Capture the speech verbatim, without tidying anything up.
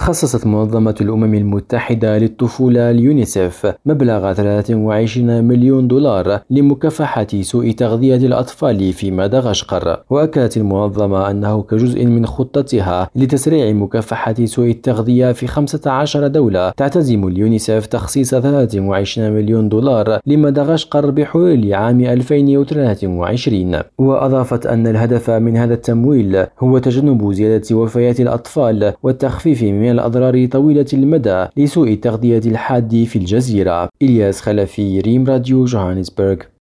خصصت منظمة الأمم المتحدة للطفولة اليونيسف مبلغ ثلاثة وعشرين مليون دولار لمكافحة سوء تغذية الأطفال في مدغشقر. وأكدت المنظمة أنه كجزء من خطتها لتسريع مكافحة سوء التغذية في خمسة عشر دولة، تعتزم اليونيسف تخصيص ثلاثة وعشرين مليون دولار لمدغشقر بحلول عام ألفين وثلاثة وعشرين. وأضافت أن الهدف من هذا التمويل هو تجنب زيادة وفيات الأطفال والتخفيف من الأضرار طويلة المدى لسوء التغذية الحاد في الجزيرة. إلياس خلفي، ريم راديو، جوهانسبرغ.